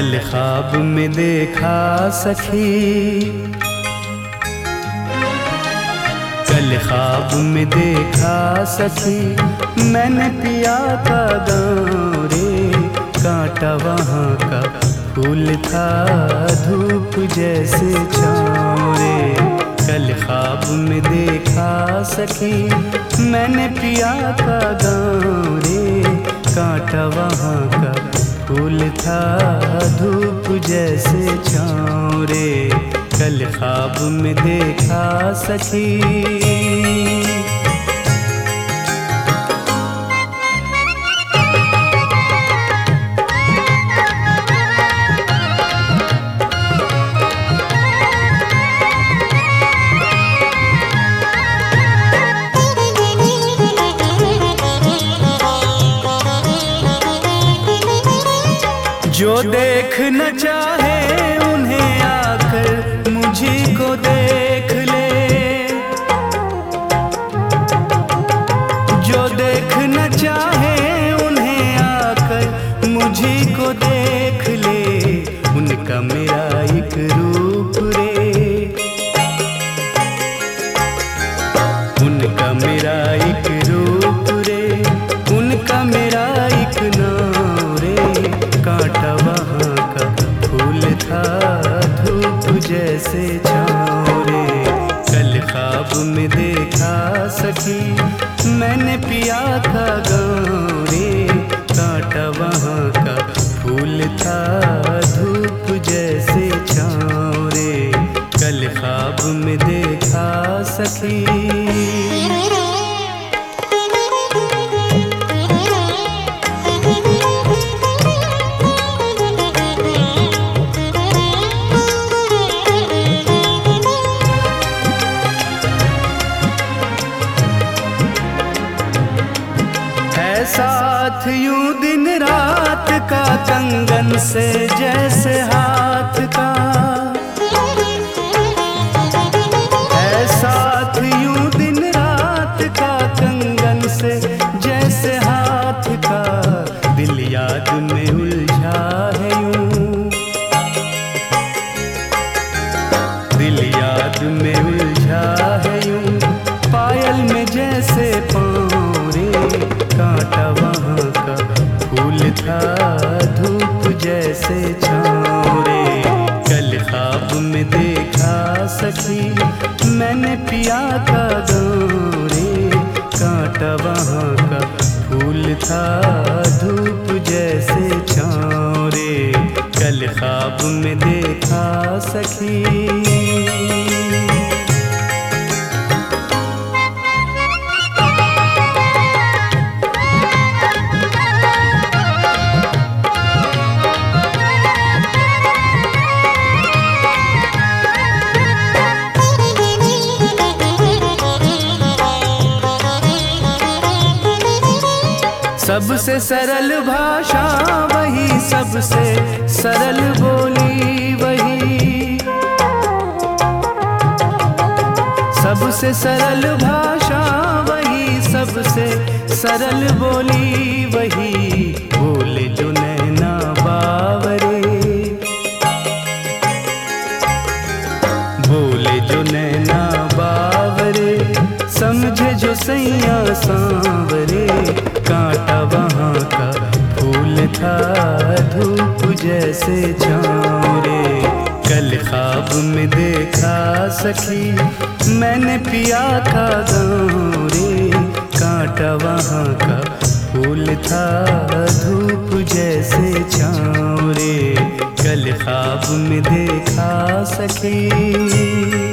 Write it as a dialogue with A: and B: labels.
A: कल ख्वाब में देखा सखी, कल ख्वाब में देखा सखी, मैंने पिया का गाँव रे, कांटा वहाँ का फूल था, धूप जैसे छाँव रे। कल ख्वाब में देखा सखी, मैंने पिया का गाँव रे, कांटा वहाँ का फूल था, धूप जैसे छाँव रे। कल ख्वाब में देखा सखी। जो देख न चाहे उन्हें आकर मुझी को देख ले, जो देख न चाहे उन्हें आकर मुझी को देख ले, उनका मेरा एक रूप रे, उनका मेरा एक रूप रे, उनका मेरा एक नाम रे, कांटा वहाँ का फूल था, धूप जैसे छाँव रे। कल ख्वाब में देखा सखी, मैंने पिया का गाँव रे, कांटा वहाँ का फूल था, धूप जैसे छाँव रे। कल ख्वाब में देखा सखी। साथ यूं दिन रात का, कंगन से जैसे हाथ का, है साथ यूं दिन रात का, कंगन से जैसे हाथ का, दिल याद में उलझा है यूं, दिल याद में उलझा है यूं, पायल में जैसे पाँव रे, कांटा वहाँ का फूल था, धूप जैसे छाँव रे। कल ख्वाब में देखा सखी, मैंने पिया का गाँव रे, कांटा वहाँ का फूल था, धूप जैसे छाँव रे। कल ख्वाब में देखा सखी। सबसे सरल भाषा वही, सबसे सरल बोली वही, सबसे सरल भाषा वही, सबसे सरल बोली वही, बोले जो नैना बावरे, बोले जो नैना बावरे, समझे जो सैया सांवरे, कांटा वहाँ का फूल था, धूप जैसे छाँव रे। कल ख्वाब में देखा सखी, मैंने पिया का गाँव रे, कांटा वहाँ का फूल था, धूप जैसे छाँव रे। कल ख्वाब में देखा सखी।